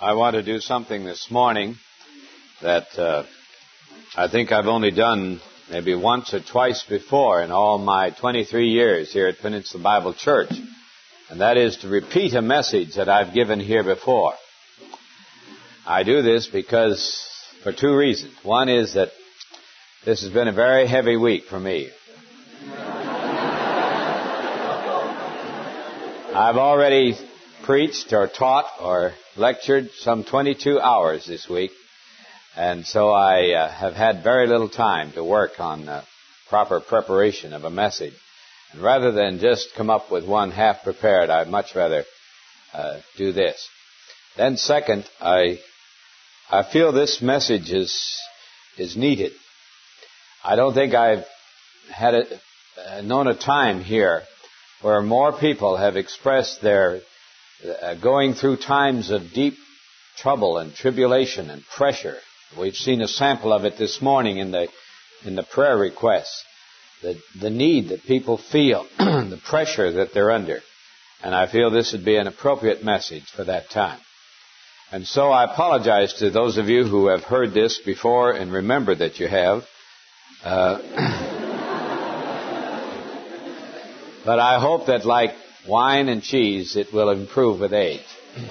I want to do something this morning that I think I've only done maybe once or twice before in all my 23 years here at Peninsula Bible Church, and that is to repeat a message that I've given here before. I do this because for two reasons. One is that this has been a very heavy week for me. I've already preached or taught or lectured some 22 hours this week, and so I have had very little time to work on proper preparation of a message. And rather than just come up with one half prepared, I'd much rather do this. Then second, I feel this message is needed. I don't think I've had known a time here where more people have expressed their going through times of deep trouble and tribulation and pressure. We've seen a sample of it this morning in the prayer requests. The need that people feel, the pressure that they're under. And I feel this would be an appropriate message for that time. And so I apologize to those of you who have heard this before and remember that you have. But I hope that like wine and cheese, it will improve with age.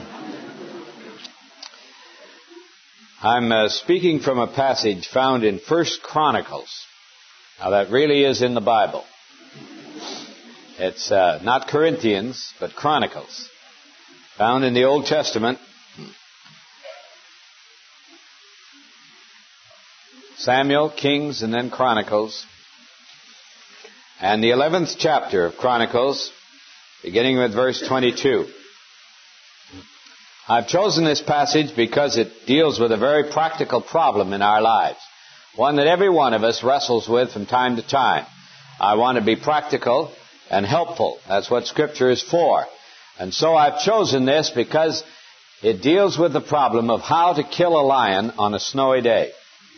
I'm speaking from a passage found in 1 Chronicles. Now that really is in the Bible. It's not Corinthians, but Chronicles. Found in the Old Testament. Samuel, Kings, and then Chronicles. And the 11th chapter of Chronicles, beginning with verse 22. I've chosen this passage because it deals with a very practical problem in our lives. One that every one of us wrestles with from time to time. I want to be practical and helpful. That's what Scripture is for. And so I've chosen this because it deals with the problem of how to kill a lion on a snowy day.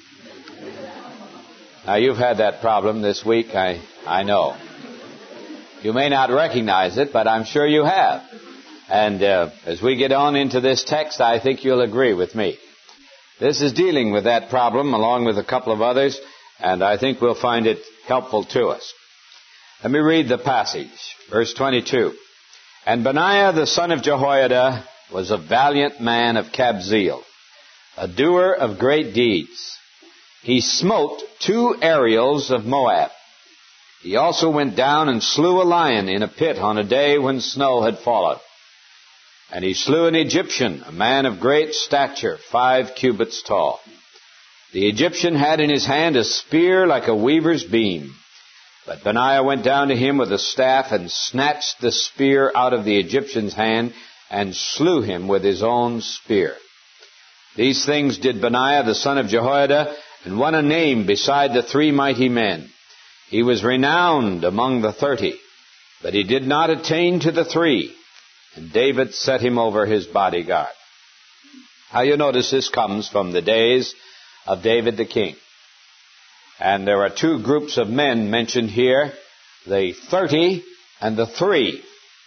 Now, you've had that problem this week, I know. You may not recognize it, but I'm sure you have. And as we get on into this text, I think you'll agree with me. This is dealing with that problem along with a couple of others, and I think we'll find it helpful to us. Let me read the passage, verse 22. And Benaiah the son of Jehoiada was a valiant man of Kabzeel, a doer of great deeds. He smote 2 Ariels of Moab. He also went down and slew a lion in a pit on a day when snow had fallen. And he slew an Egyptian, a man of great stature, 5 cubits tall. The Egyptian had in his hand a spear like a weaver's beam. But Benaiah went down to him with a staff and snatched the spear out of the Egyptian's hand and slew him with his own spear. These things did Benaiah the son of Jehoiada, and won a name beside the 3 mighty men. He was renowned among the 30, but he did not attain to the 3, and David set him over his bodyguard. Now you notice this comes from the days of David the king. And there are 2 groups of men mentioned here, the 30 and the 3.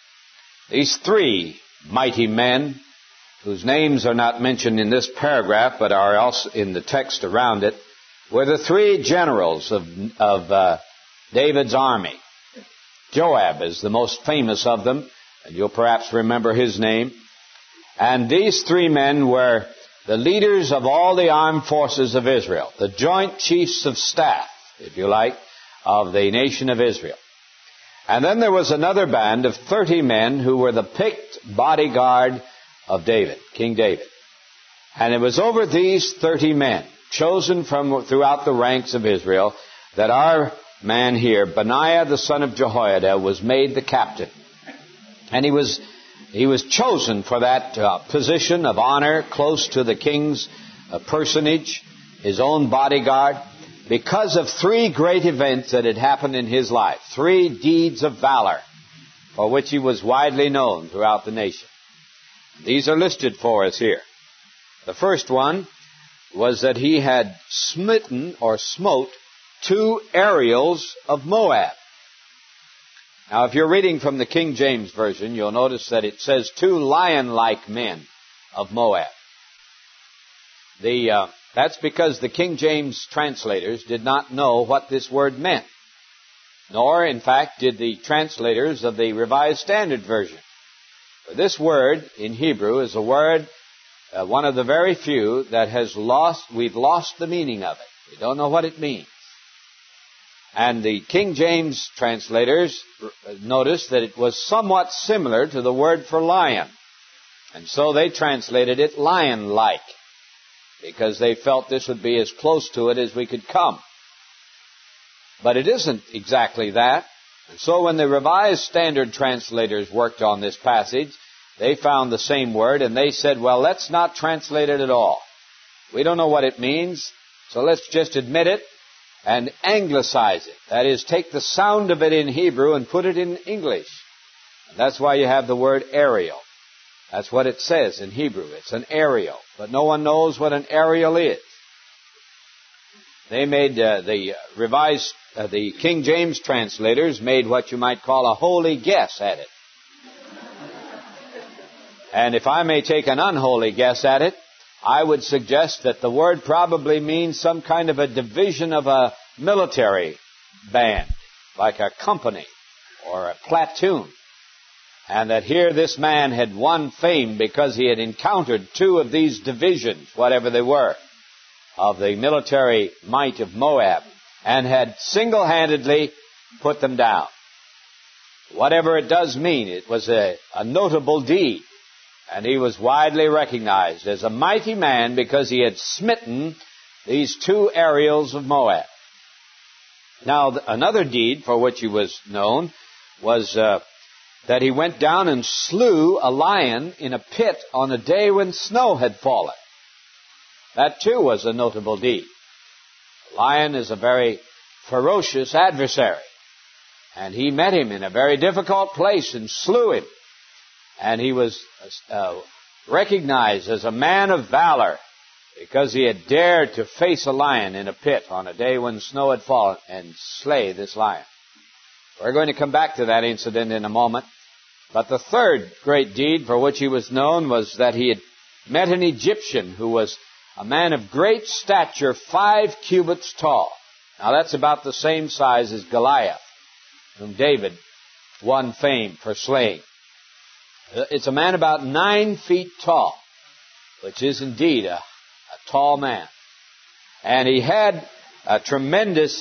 These 3 mighty men, whose names are not mentioned in this paragraph, but are also in the text around it, were the 3 generals of David's army. Joab is the most famous of them, and you'll perhaps remember his name. And these 3 men were the leaders of all the armed forces of Israel, the joint chiefs of staff, if you like, of the nation of Israel. And then there was another band of 30 men who were the picked bodyguard of David, King David. And it was over these 30 men, chosen from throughout the ranks of Israel, that our man here, Benaiah the son of Jehoiada, was made the captain. And he was chosen for that position of honor close to the king's personage, his own bodyguard, because of 3 great events that had happened in his life. 3 deeds of valor for which he was widely known throughout the nation. These are listed for us here. The first one was that he had smitten or smote 2 Ariels of Moab. Now, if you're reading from the King James Version, you'll notice that it says 2 lion-like men of Moab. That's because the King James translators did not know what this word meant. Nor, in fact, did the translators of the Revised Standard Version. For this word in Hebrew is a word, one of the very few that we've lost the meaning of it. We don't know what it means. And the King James translators noticed that it was somewhat similar to the word for lion. And so they translated it lion-like, because they felt this would be as close to it as we could come. But it isn't exactly that. And so when the Revised Standard translators worked on this passage, they found the same word, and they said, well, let's not translate it at all. We don't know what it means, so let's just admit it and anglicize it. That is, take the sound of it in Hebrew and put it in English. And that's why you have the word aerial. That's what it says in Hebrew. It's an aerial. But no one knows what an aerial is. They made the King James translators made what you might call a holy guess at it. And if I may take an unholy guess at it, I would suggest that the word probably means some kind of a division of a military band, like a company or a platoon. And that here this man had won fame because he had encountered two of these divisions, whatever they were, of the military might of Moab, and had single-handedly put them down. Whatever it does mean, it was a notable deed. And he was widely recognized as a mighty man because he had smitten these two aerials of Moab. Now, another deed for which he was known was that he went down and slew a lion in a pit on a day when snow had fallen. That, too, was a notable deed. The lion is a very ferocious adversary. And he met him in a very difficult place and slew him. And he was recognized as a man of valor because he had dared to face a lion in a pit on a day when snow had fallen and slay this lion. We're going to come back to that incident in a moment. But the third great deed for which he was known was that he had met an Egyptian who was a man of great stature, 5 cubits tall. Now that's about the same size as Goliath, whom David won fame for slaying. It's a man about 9 feet tall, which is indeed a tall man. And he had a tremendous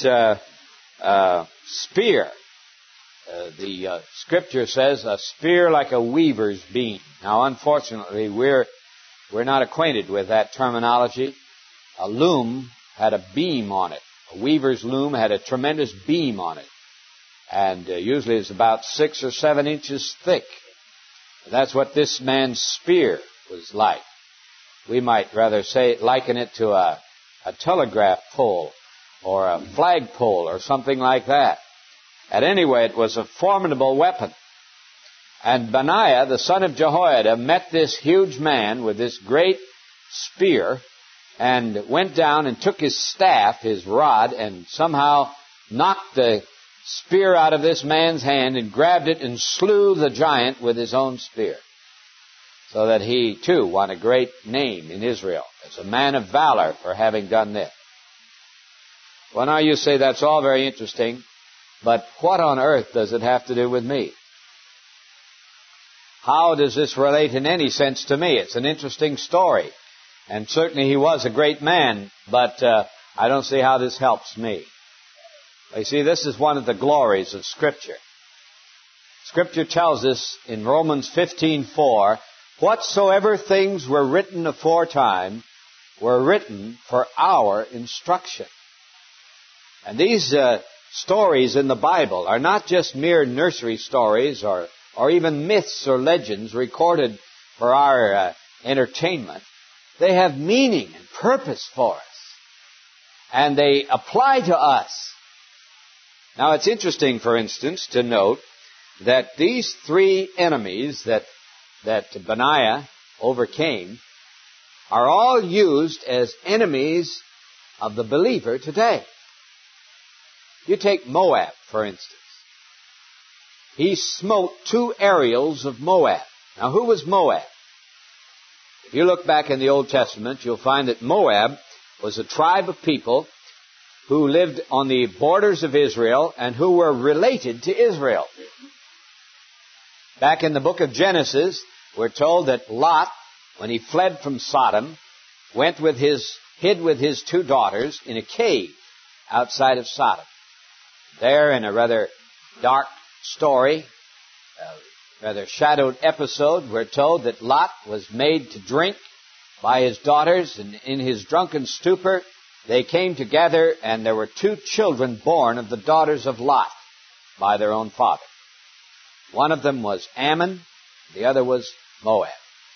spear. The Scripture says a spear like a weaver's beam. Now, unfortunately, we're not acquainted with that terminology. A loom had a beam on it. A weaver's loom had a tremendous beam on it. And usually it's about 6 or 7 inches thick. That's what this man's spear was like. We might rather liken it to a telegraph pole or a flagpole or something like that. At any rate, it was a formidable weapon. And Benaiah, the son of Jehoiada, met this huge man with this great spear and went down and took his staff, his rod, and somehow knocked the spear out of this man's hand and grabbed it and slew the giant with his own spear. So that he, too, won a great name in Israel as a man of valor for having done this. Well, now you say that's all very interesting, but what on earth does it have to do with me? How does this relate in any sense to me? It's an interesting story. And certainly he was a great man, but I don't see how this helps me. You see, this is one of the glories of Scripture. Scripture tells us in Romans 15:4, whatsoever things were written aforetime were written for our instruction. And these stories in the Bible are not just mere nursery stories or even myths or legends recorded for our entertainment. They have meaning and purpose for us. And they apply to us. Now, it's interesting, for instance, to note that these 3 enemies that Benaiah overcame are all used as enemies of the believer today. You take Moab, for instance. He smote 2 aerials of Moab. Now, who was Moab? If you look back in the Old Testament, you'll find that Moab was a tribe of people who lived on the borders of Israel and who were related to Israel. Back in the book of Genesis, we're told that Lot, when he fled from Sodom, hid with his 2 daughters in a cave outside of Sodom. There, in a rather dark story, a rather shadowed episode, we're told that Lot was made to drink by his daughters, and in his drunken stupor, they came together, and there were 2 children born of the daughters of Lot by their own father. One of them was Ammon, the other was Moab.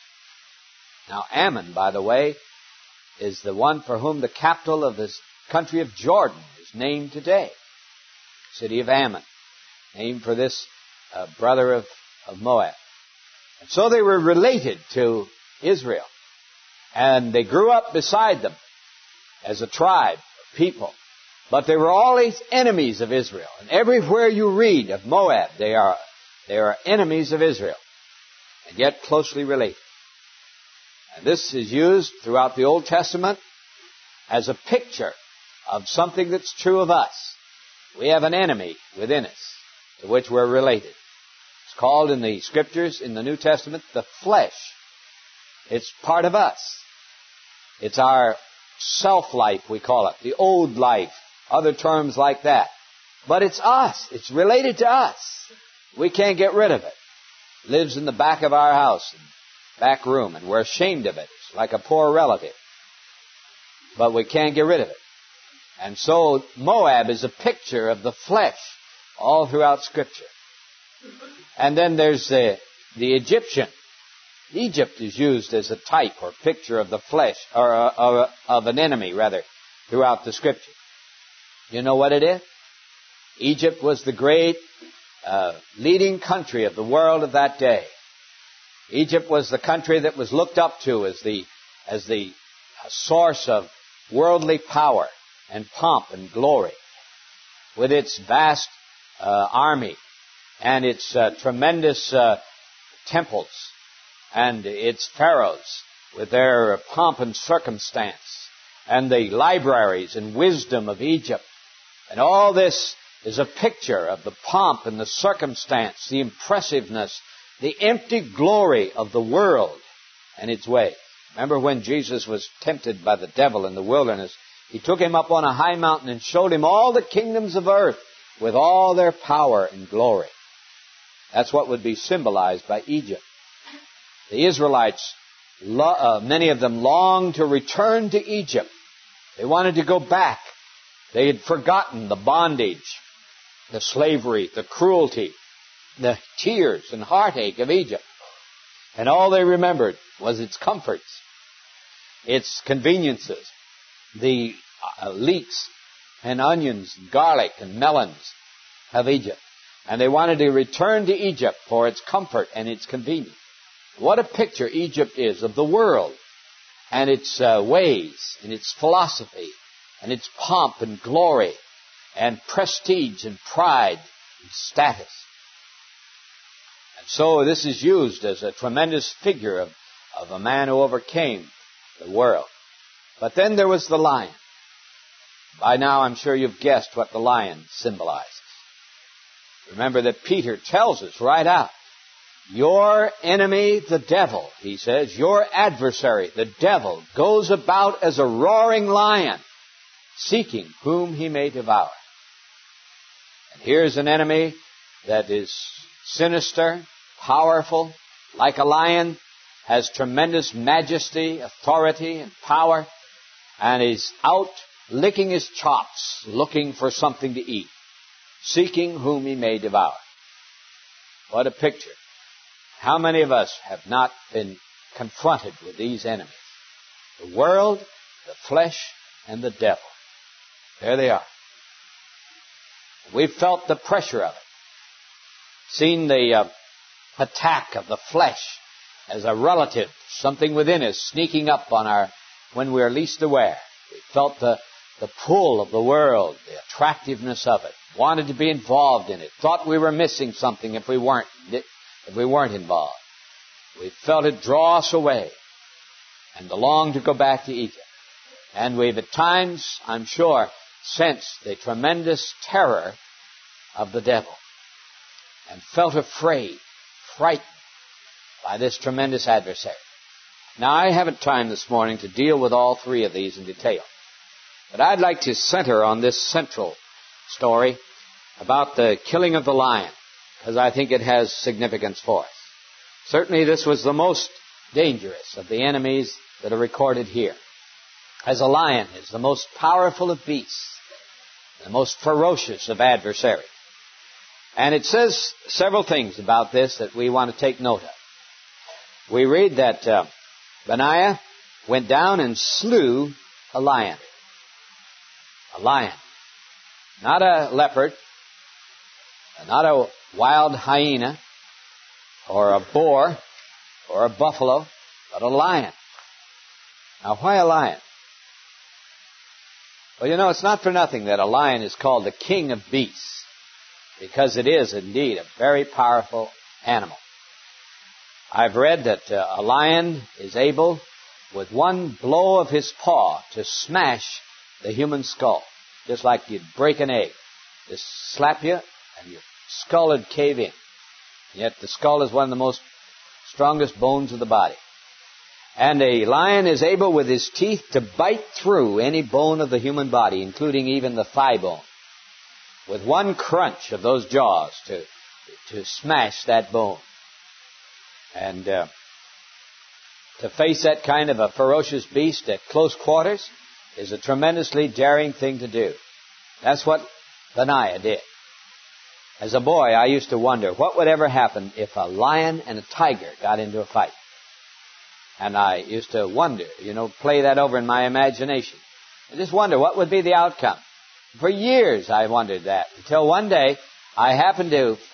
Now, Ammon, by the way, is the one for whom the capital of this country of Jordan is named today. City of Ammon, named for this brother of Moab. And so they were related to Israel. And they grew up beside them as a tribe of people. But they were always enemies of Israel. And everywhere you read of Moab, they are enemies of Israel, and yet closely related. And this is used throughout the Old Testament as a picture of something that's true of us. We have an enemy within us to which we're related. It's called in the Scriptures, in the New Testament, the flesh. It's part of us. It's our self-life, we call it, the old life, other terms like that. But it's us. It's related to us. We can't get rid of it. It lives in the back of our house, back room, and we're ashamed of it. It's like a poor relative. But we can't get rid of it. And so Moab is a picture of the flesh all throughout Scripture. And then there's the Egyptian. Egypt is used as a type or picture of the flesh, or of an enemy, rather, throughout the Scripture. You know what it is? Egypt was the great leading country of the world of that day. Egypt was the country that was looked up to as the source of worldly power and pomp and glory, with its vast army and its tremendous temples and its pharaohs with their pomp and circumstance, and the libraries and wisdom of Egypt. And all this is a picture of the pomp and the circumstance, the impressiveness, the empty glory of the world and its ways. Remember when Jesus was tempted by the devil in the wilderness, he took him up on a high mountain and showed him all the kingdoms of earth with all their power and glory. That's what would be symbolized by Egypt. The Israelites, many of them longed to return to Egypt. They wanted to go back. They had forgotten the bondage, the slavery, the cruelty, the tears and heartache of Egypt. And all they remembered was its comforts, its conveniences, the leeks and onions, and garlic and melons of Egypt. And they wanted to return to Egypt for its comfort and its convenience. What a picture Egypt is of the world and its ways and its philosophy and its pomp and glory and prestige and pride and status. And so this is used as a tremendous figure of a man who overcame the world. But then there was the lion. By now I'm sure you've guessed what the lion symbolizes. Remember that Peter tells us right out, your enemy, the devil, he says, your adversary, the devil, goes about as a roaring lion, seeking whom he may devour. And here's an enemy that is sinister, powerful, like a lion, has tremendous majesty, authority, and power, and is out licking his chops, looking for something to eat, seeking whom he may devour. What a picture. How many of us have not been confronted with these enemies? The world, the flesh, and the devil. There they are. We've felt the pressure of it. Seen the attack of the flesh as a relative, something within us sneaking up on when we're least aware. We felt the pull of the world, the attractiveness of it, wanted to be involved in it, thought we were missing something if we weren't involved. We felt it draw us away. and the long to go back to Egypt. And we've at times, I'm sure, sensed the tremendous terror of the devil and felt afraid, frightened by this tremendous adversary. Now, I haven't time this morning to deal with all three of these in detail, but I'd like to center on this central story about the killing of the lion, because I think it has significance for us. Certainly, this was the most dangerous of the enemies that are recorded here, as a lion is the most powerful of beasts, the most ferocious of adversaries. And it says several things about this that we want to take note of. We read that Benaiah went down and slew a lion. A lion. Not a leopard, not a wild hyena, or a boar, or a buffalo, but a lion. Now, why a lion? Well, you know, it's not for nothing that a lion is called the king of beasts, because it is indeed a very powerful animal. I've read that a lion is able, with one blow of his paw, to smash the human skull, just like you'd break an egg. Just slap you, and your skull would cave in. Yet the skull is one of the most strongest bones of the body. And a lion is able with his teeth to bite through any bone of the human body, including even the thigh bone, with one crunch of those jaws to smash that bone. And to face that kind of a ferocious beast at close quarters is a tremendously daring thing to do. That's what Benaiah did. As a boy, I used to wonder what would ever happen if a lion and a tiger got into a fight. And I used to wonder, play that over in my imagination. I just wonder what would be the outcome. For years I wondered that, until one day I happened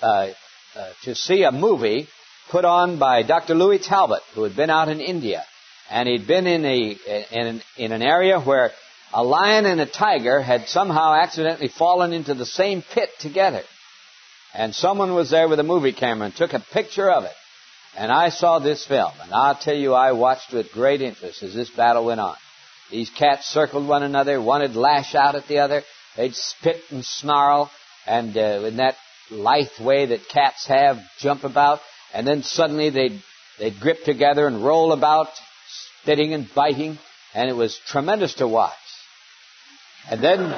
to see a movie put on by Dr. Louis Talbot, who had been out in India. And he'd been in an area where a lion and a tiger had somehow accidentally fallen into the same pit together. And someone was there with a movie camera and took a picture of it. And I saw this film, and I'll tell you, I watched with great interest as this battle went on. These cats circled one another. One would lash out at the other. They'd spit and snarl, and in that lithe way that cats have, jump about. And then suddenly they'd grip together and roll about, spitting and biting, and it was tremendous to watch. And then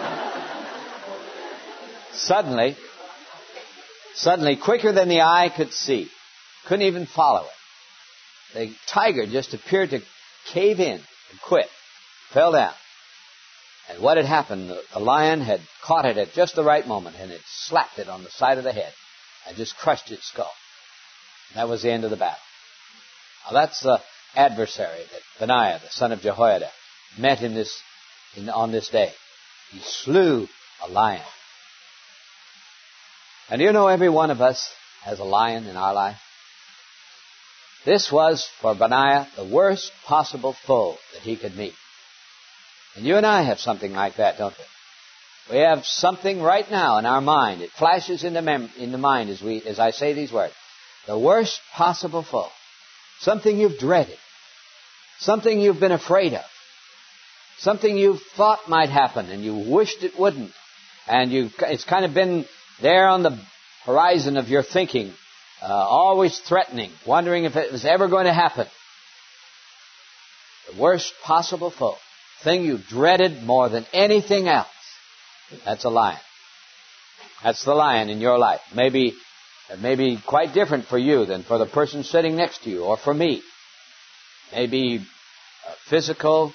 suddenly, quicker than the eye could see, couldn't even follow it, the tiger just appeared to cave in and quit, fell down. And what had happened, the lion had caught it at just the right moment and had slapped it on the side of the head and just crushed its skull. And that was the end of the battle. Now that's the adversary that Benaiah, the son of Jehoiada, met on this day. He slew a lion. And every one of us has a lion in our life. This was, for Benaiah, the worst possible foe that he could meet. And you and I have something like that, don't we? We have something right now in our mind. It flashes in the mind as I say these words. The worst possible foe. Something you've dreaded. Something you've been afraid of. Something you thought might happen and you wished it wouldn't. And it's kind of been there on the horizon of your thinking, always threatening, wondering if it was ever going to happen. The worst possible foe. Thing you dreaded more than anything else. That's a lion. That's the lion in your life. Maybe quite different for you than for the person sitting next to you or for me. Maybe physical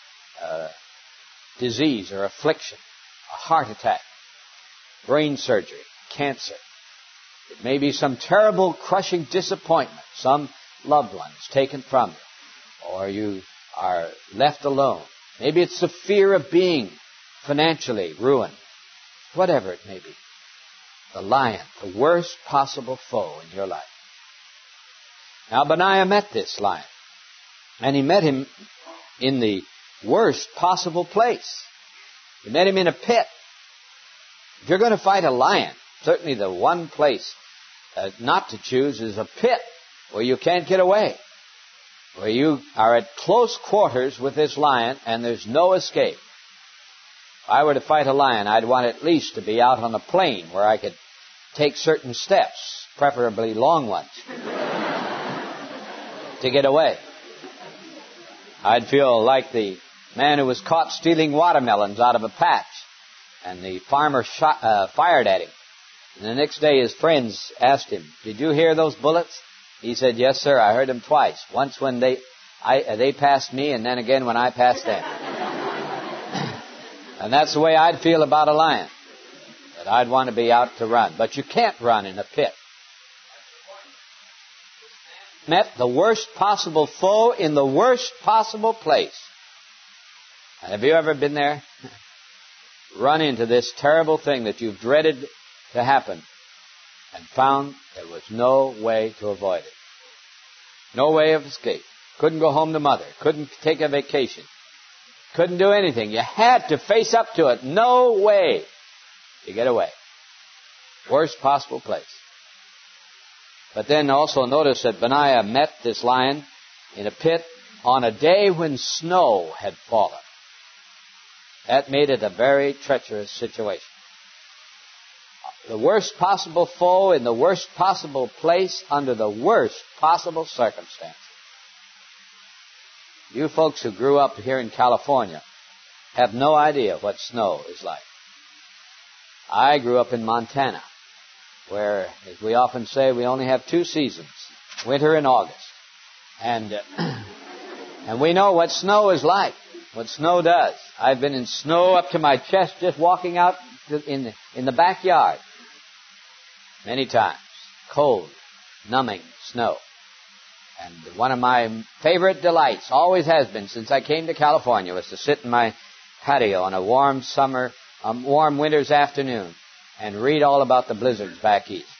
disease or affliction, a heart attack, brain surgery, cancer. It may be some terrible, crushing disappointment. Some loved one is taken from you, or you are left alone. Maybe it's the fear of being financially ruined. Whatever it may be. The lion, the worst possible foe in your life. Now, Benaiah met this lion. And he met him in the worst possible place. He met him in a pit. If you're going to fight a lion, certainly the one place not to choose is a pit where you can't get away. where you are at close quarters with this lion and there's no escape. If I were to fight a lion, I'd want at least to be out on a plain where I could take certain steps, preferably long ones, to get away. I'd feel like the man who was caught stealing watermelons out of a patch, and the farmer fired at him. And the next day his friends asked him, "Did you hear those bullets?" He said, "Yes, sir, I heard them twice. Once when they passed me, and then again when I passed them." And that's the way I'd feel about a lion. That I'd want to be out to run. But you can't run in a pit. Met the worst possible foe in the worst possible place. And have you ever been there? Run into this terrible thing that you've dreaded to happen and found there was no way to avoid it. No way of escape. Couldn't go home to mother. Couldn't take a vacation. Couldn't do anything. You had to face up to it. No way to get away. Worst possible place. But then also notice that Benaiah met this lion in a pit on a day when snow had fallen. That made it a very treacherous situation. The worst possible foe in the worst possible place under the worst possible circumstances. You folks who grew up here in California have no idea what snow is like. I grew up in Montana, where, as we often say, we only have 2 seasons, winter and August. And we know what snow is like, what snow does. I've been in snow up to my chest just walking out in the backyard. Many times. Cold, numbing snow. And one of my favorite delights, always has been since I came to California, was to sit in my patio on a warm winter's afternoon and read all about the blizzards back east.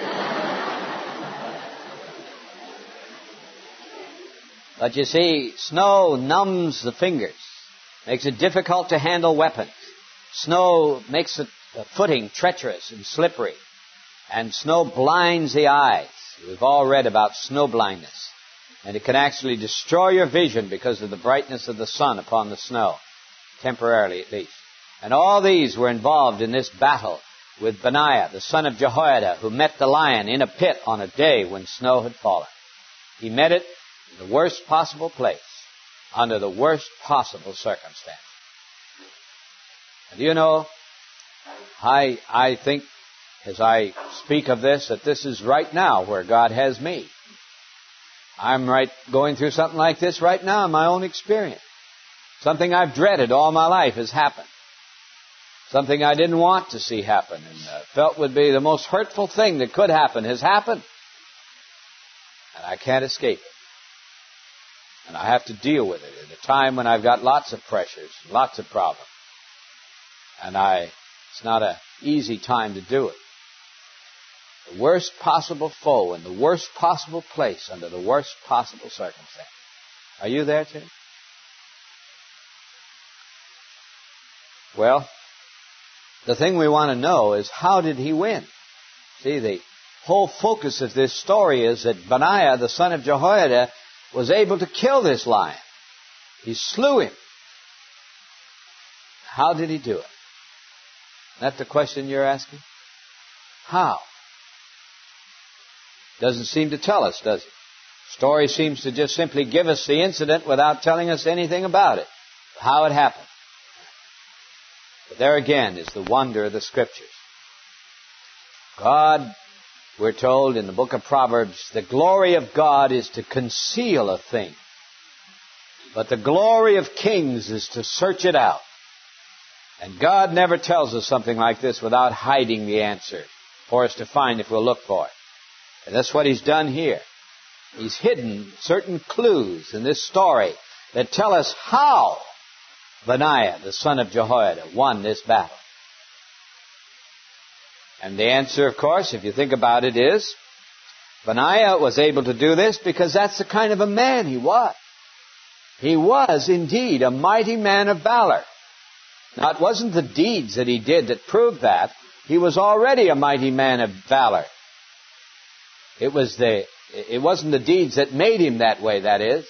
But you see, snow numbs the fingers, makes it difficult to handle weapons. Snow makes the footing treacherous and slippery. And snow blinds the eyes. We've all read about snow blindness. And it can actually destroy your vision because of the brightness of the sun upon the snow. Temporarily, at least. And all these were involved in this battle with Benaiah, the son of Jehoiada, who met the lion in a pit on a day when snow had fallen. He met it in the worst possible place, under the worst possible circumstance. And you know, I think, as I speak of this, that this is right now where God has me. I'm going through something like this right now in my own experience. Something I've dreaded all my life has happened. Something I didn't want to see happen and felt would be the most hurtful thing that could happen has happened. And I can't escape it. And I have to deal with it at a time when I've got lots of pressures, lots of problems. And it's not an easy time to do it. The worst possible foe in the worst possible place under the worst possible circumstance. Are you there too? Well, the thing we want to know is, how did he win? See, the whole focus of this story is that Benaiah, the son of Jehoiada, was able to kill this lion. He slew him. How did he do it? That's the question you're asking? How? Doesn't seem to tell us, does it? Story seems to just simply give us the incident without telling us anything about it, how it happened. But there again is the wonder of the Scriptures. God, we're told in the book of Proverbs, the glory of God is to conceal a thing. But the glory of kings is to search it out. And God never tells us something like this without hiding the answer for us to find if we'll look for it. And that's what He's done here. He's hidden certain clues in this story that tell us how Benaiah, the son of Jehoiada, won this battle. And the answer, of course, if you think about it, is Benaiah was able to do this because that's the kind of a man he was. He was indeed a mighty man of valor. Now, it wasn't the deeds that he did that proved that. He was already a mighty man of valor. It wasn't the deeds that made him that way, that is.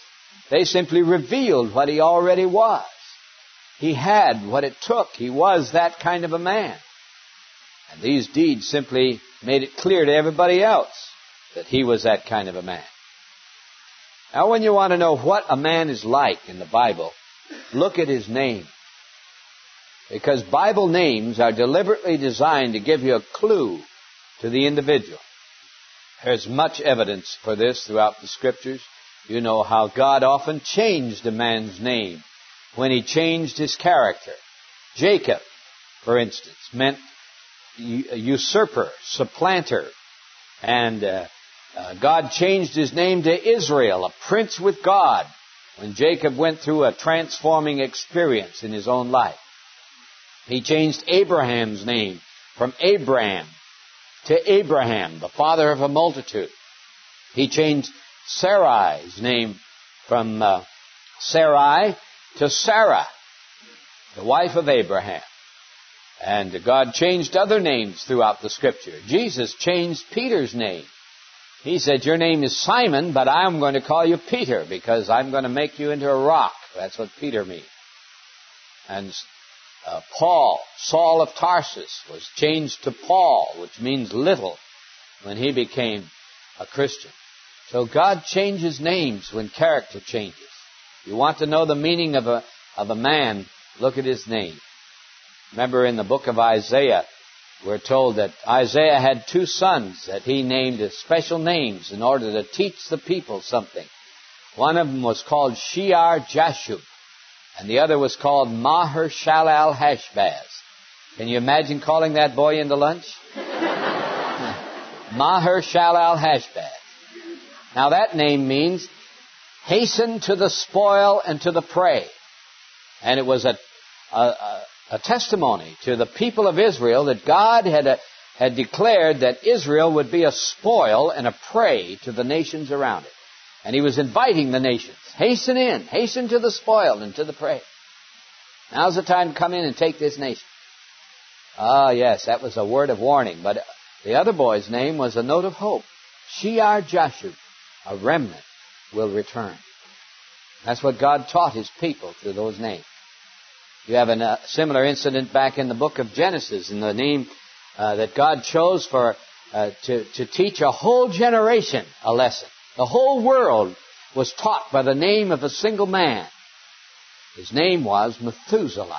They simply revealed what he already was. He had what it took. He was that kind of a man. And these deeds simply made it clear to everybody else that he was that kind of a man. Now, when you want to know what a man is like in the Bible, look at his name. Because Bible names are deliberately designed to give you a clue to the individual. There's much evidence for this throughout the Scriptures. You know how God often changed a man's name when he changed his character. Jacob, for instance, meant usurper, supplanter. And God changed his name to Israel, a prince with God, when Jacob went through a transforming experience in his own life. He changed Abraham's name from Abram to Abraham, the father of a multitude. He changed Sarai's name from Sarai to Sarah, the wife of Abraham. And God changed other names throughout the Scripture. Jesus changed Peter's name. He said, your name is Simon, but I'm going to call you Peter because I'm going to make you into a rock. That's what Peter means. And Paul, Saul of Tarsus, was changed to Paul, which means little, when he became a Christian. So God changes names when character changes. You want to know the meaning of a man, look at his name. Remember in the book of Isaiah, we're told that Isaiah had two sons that he named as special names in order to teach the people something. One of them was called Shear-Jashub, and the other was called Maher-Shalal-Hashbaz. Can you imagine calling that boy into lunch? Maher-Shalal-Hashbaz. Now that name means hasten to the spoil and to the prey. And it was a testimony to the people of Israel that God had declared that Israel would be a spoil and a prey to the nations around it. And he was inviting the nations, hasten in, hasten to the spoil and to the prey. Now's the time to come in and take this nation. Ah, yes, that was a word of warning. But the other boy's name was a note of hope. Shear-Jashub, a remnant, will return. That's what God taught his people through those names. You have a similar incident back in the book of Genesis, in the name that God chose to teach a whole generation a lesson. The whole world was taught by the name of a single man. His name was Methuselah.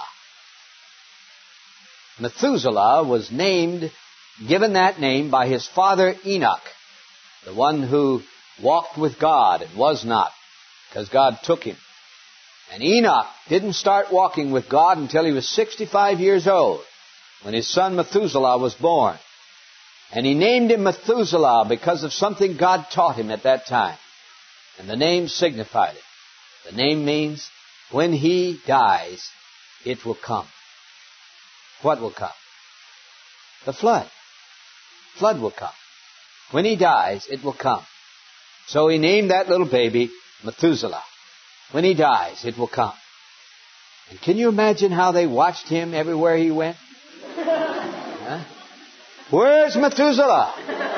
Methuselah was given that name by his father Enoch, the one who walked with God and was not, because God took him. And Enoch didn't start walking with God until he was 65 years old, when his son Methuselah was born. And he named him Methuselah because of something God taught him at that time. And the name signified it. The name means, when he dies, it will come. What will come? The flood. Flood will come. When he dies, it will come. So he named that little baby Methuselah. When he dies, it will come. And can you imagine how they watched him everywhere he went? Huh? Where's Methuselah?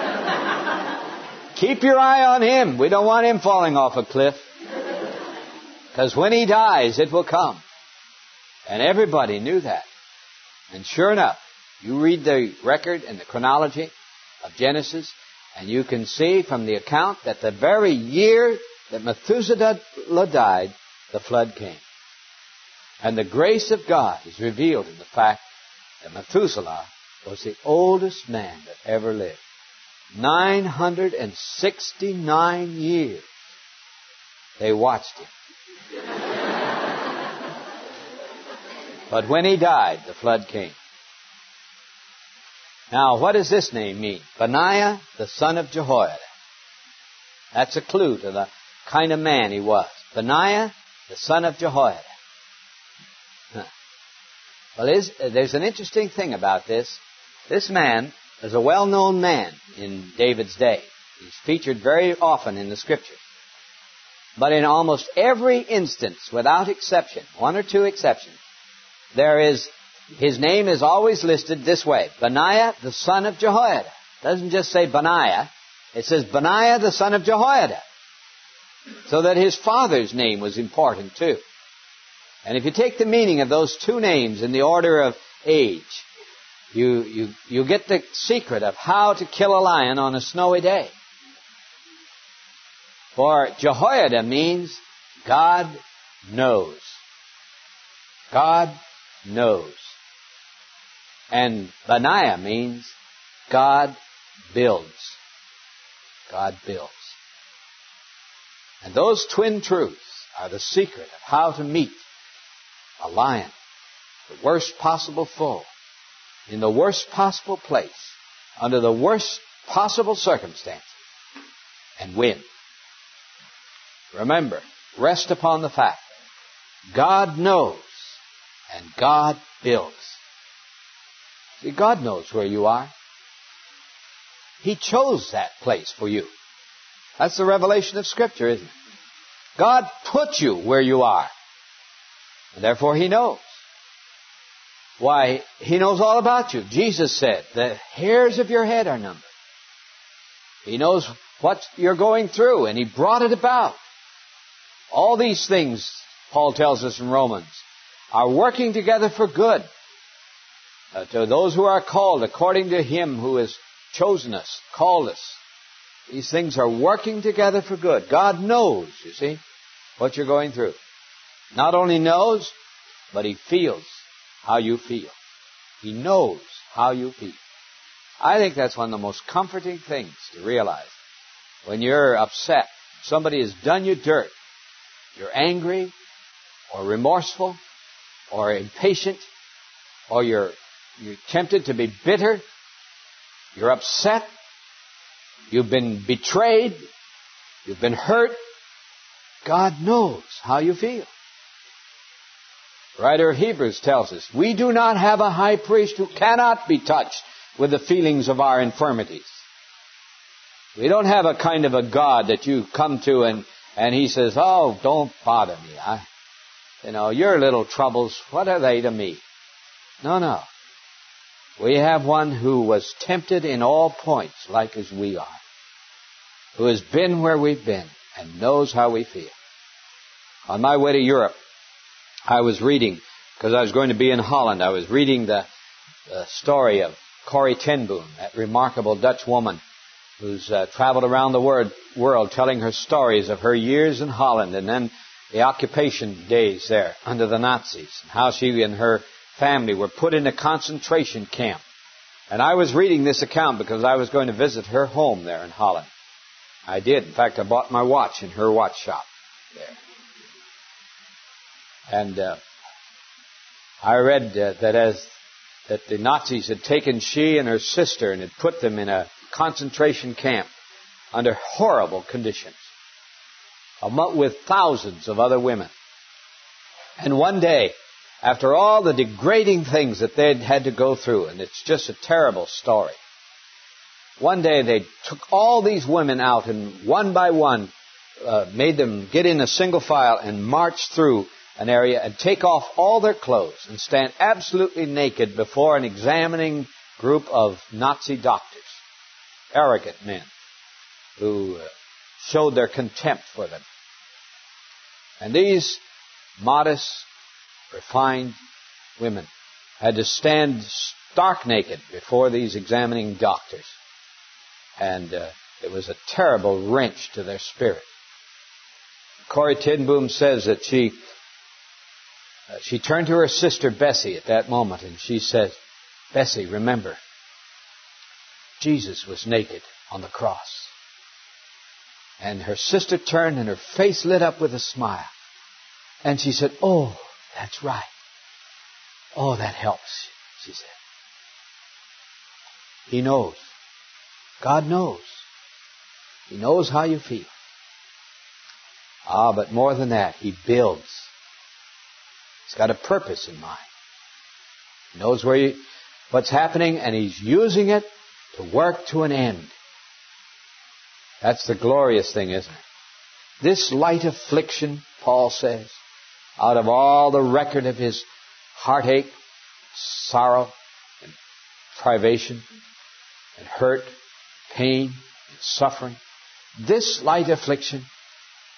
Keep your eye on him. We don't want him falling off a cliff. Because when he dies, it will come. And everybody knew that. And sure enough, you read the record and the chronology of Genesis, and you can see from the account that the very year that Methuselah died, the flood came. And the grace of God is revealed in the fact that Methuselah was the oldest man that ever lived. 969 years. They watched him. But when he died, the flood came. Now, what does this name mean? Benaiah, the son of Jehoiada. That's a clue to the kind of man he was. Benaiah, the son of Jehoiada. Well, there's an interesting thing about this. This man is a well-known man in David's day. He's featured very often in the Scriptures. But in almost every instance, without exception, one or two exceptions, his name is always listed this way: Benaiah, the son of Jehoiada. It doesn't just say Benaiah. It says Benaiah, the son of Jehoiada. So that his father's name was important too. And if you take the meaning of those two names in the order of age, you get the secret of how to kill a lion on a snowy day. For Jehoiada means God knows. God knows. And Benaiah means God builds. God builds. And those twin truths are the secret of how to meet a lion, the worst possible foe, in the worst possible place, under the worst possible circumstances, and win. Remember, rest upon the fact God knows and God builds. See, God knows where you are. He chose that place for you. That's the revelation of Scripture, isn't it? God put you where you are. And therefore He knows. Why, He knows all about you. Jesus said, the hairs of your head are numbered. He knows what you're going through, and He brought it about. All these things, Paul tells us in Romans, are working together for good to those who are called according to Him who has chosen us, called us. These things are working together for good. God knows, you see, what you're going through. Not only knows, but He feels how you feel. He knows how you feel. I think that's one of the most comforting things to realize. When you're upset, somebody has done you dirt, you're angry, or remorseful, or impatient, or you're tempted to be bitter, you're upset, you've been betrayed, you've been hurt. God knows how you feel. The writer of Hebrews tells us, we do not have a high priest who cannot be touched with the feelings of our infirmities. We don't have a kind of a God that you come to and He says, oh, don't bother me. Your little troubles, what are they to me? No. We have one who was tempted in all points like as we are, who has been where we've been and knows how we feel. On my way to Europe, I was reading, because I was going to be in Holland, I was reading the story of Corrie ten Boom, that remarkable Dutch woman who's traveled around the world telling her stories of her years in Holland and then the occupation days there under the Nazis, and how she and her family were put in a concentration camp. And I was reading this account because I was going to visit her home there in Holland. I did. In fact, I bought my watch in her watch shop there. And I read that the Nazis had taken she and her sister and had put them in a concentration camp under horrible conditions, with thousands of other women. And one day, after all the degrading things that they'd had to go through, and it's just a terrible story, one day they took all these women out and one by one made them get in a single file and march through an area and take off all their clothes and stand absolutely naked before an examining group of Nazi doctors, arrogant men who showed their contempt for them. And these modest, refined women had to stand stark naked before these examining doctors. And it was a terrible wrench to their spirit. Corrie ten Boom says that she turned to her sister Bessie at that moment and she said, Bessie, remember, Jesus was naked on the cross. And her sister turned and her face lit up with a smile. And she said, oh, that's right. Oh, that helps, she said. He knows. God knows. He knows how you feel. But more than that, He builds. He's got a purpose in mind. He knows what's happening, and He's using it to work to an end. That's the glorious thing, isn't it? This light affliction, Paul says, out of all the record of his heartache, sorrow, and privation, and hurt, pain, and suffering, this light affliction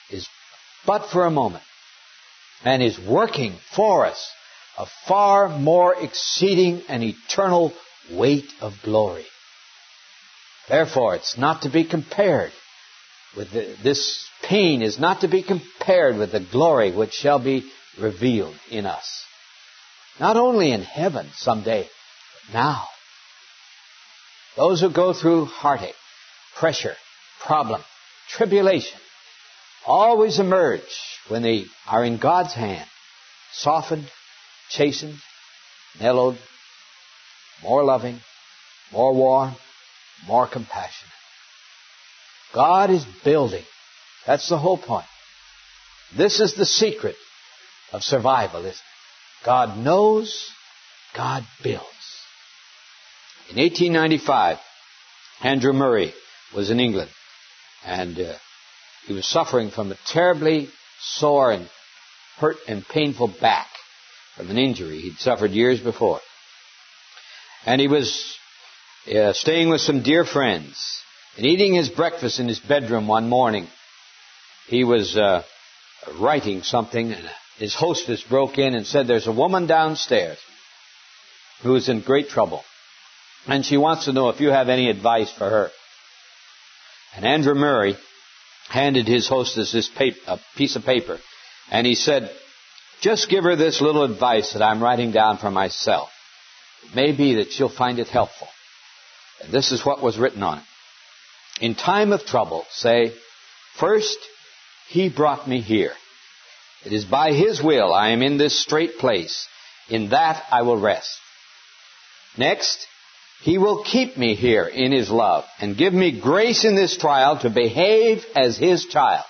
is but for a moment, and is working for us a far more exceeding and eternal weight of glory. Therefore, it's not to be compared with this pain is not to be compared with the glory which shall be revealed in us. Not only in heaven someday, but now. Those who go through heartache, pressure, problem, tribulation, always emerge when they are in God's hand, softened, chastened, mellowed, more loving, more warm, more compassionate. God is building. That's the whole point. This is the secret of survival, isn't it? God knows, God builds. In 1895, Andrew Murray was in England, and he was suffering from a terribly sore and hurt and painful back from an injury he'd suffered years before. And he was staying with some dear friends and eating his breakfast in his bedroom one morning. He was writing something, and his hostess broke in and said, "There's a woman downstairs who is in great trouble, and she wants to know if you have any advice for her." And Andrew Murray handed his hostess a piece of paper, and he said, "Just give her this little advice that I'm writing down for myself. It may be that she'll find it helpful." And this is what was written on it. "In time of trouble, say, 'First, He brought me here. It is by His will I am in this strait place. In that I will rest. Next, He will keep me here in His love and give me grace in this trial to behave as His child.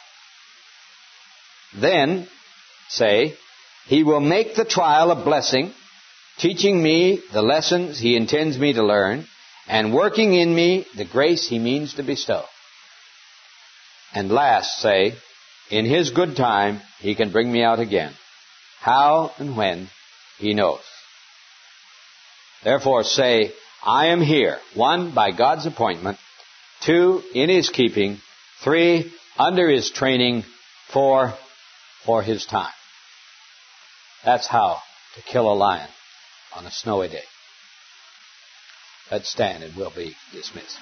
Then, say, He will make the trial a blessing, teaching me the lessons He intends me to learn, and working in me the grace He means to bestow. And last, say, in His good time, He can bring me out again. How and when, He knows. Therefore say, I am here. 1, by God's appointment. 2, in His keeping. 3, under His training. 4, for His time." That's how to kill a lion on a snowy day. Let's stand and we'll be dismissed.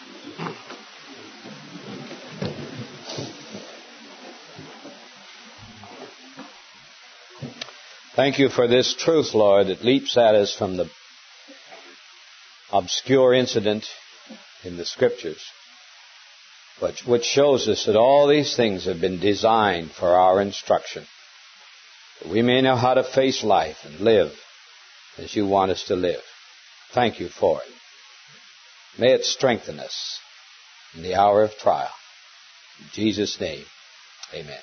Thank You for this truth, Lord, that leaps at us from the obscure incident in the Scriptures, which shows us that all these things have been designed for our instruction, that we may know how to face life and live as You want us to live. Thank You for it. May it strengthen us in the hour of trial. In Jesus' name, amen.